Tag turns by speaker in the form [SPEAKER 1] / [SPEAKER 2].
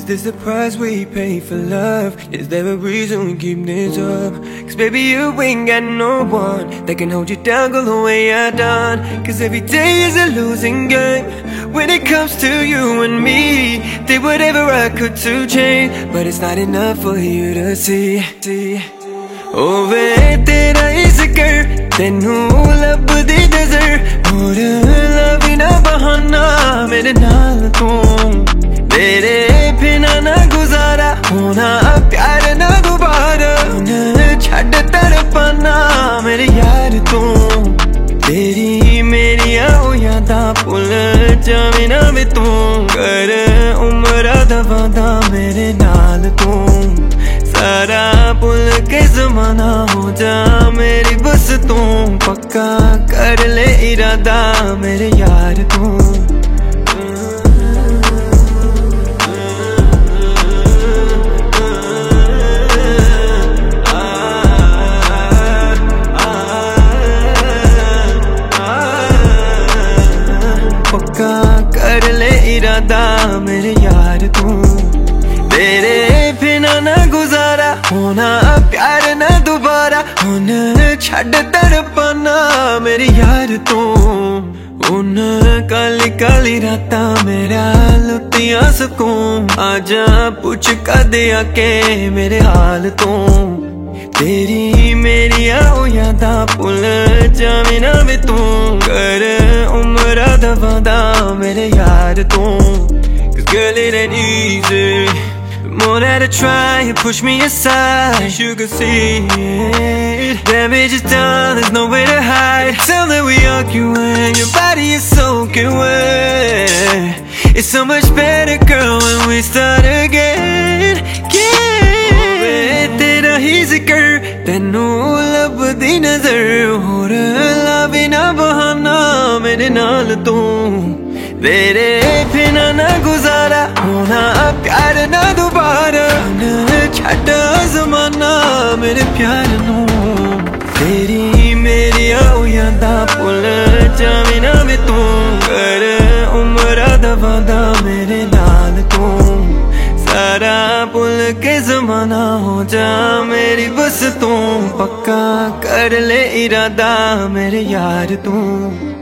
[SPEAKER 1] Is this the price we pay for love? Is there a reason we keep this up? Cause baby you ain't got no one that can hold you down, go the way I done. Cause every day is a losing game when it comes to you and me. Did whatever I could to change, but it's not enough for you to see. Oh वे तेरा ही जिक्र तेनू लभदी नजर और लवी ना बहाना मेरे नाल तू तेरे बिना ना गुजारा होना प्यार ना दोबारा छड़ तड़पना मेरे यार तू तेरी मेरी यादां भुल जावे ना वे तू कर उम्र दा वादा मेरे नाल तू सारा भुल के ज़माना हो जा मेरी बस तू पक्का कर ले इरादा मेरे यार तू पक्का कर ले इरादा मेरे यार तू तेरे बिना ना गुजारा होना प्यार ना दोबारा हुन छड़ तड़पना मेरे यार तू हुन काली काली रातां मेरा लुटियां सुकून आजा पुछ कदे आके मेरे हाल तू तेरी मेरी यादां भुल जावे ना वे तू कर उम्र दा वादा मेरे यार तू Cause girl it ain't easy. The more that I try, you push me aside. You can see it. Damage is done, there's nowhere to hide. Tell that we argue when your body is soaking wet. It's so much better, girl, when we start again. तेरा ही जिक्र तेनू लभदी नजर होर लावे ना बहाना मेरे नाल तू तेरे बिना ना गुजारा होना प्यार ना दोबारा छड़ ज़माना मेरे प्यार नू तेरी मेरी यादां भुल जावे ना वे तू कर उम्र दा वादा मेरे नाल तू सारा भुल के ज़माना हो जा मेरी बस तू पक्का कर ले इरादा मेरे यार तू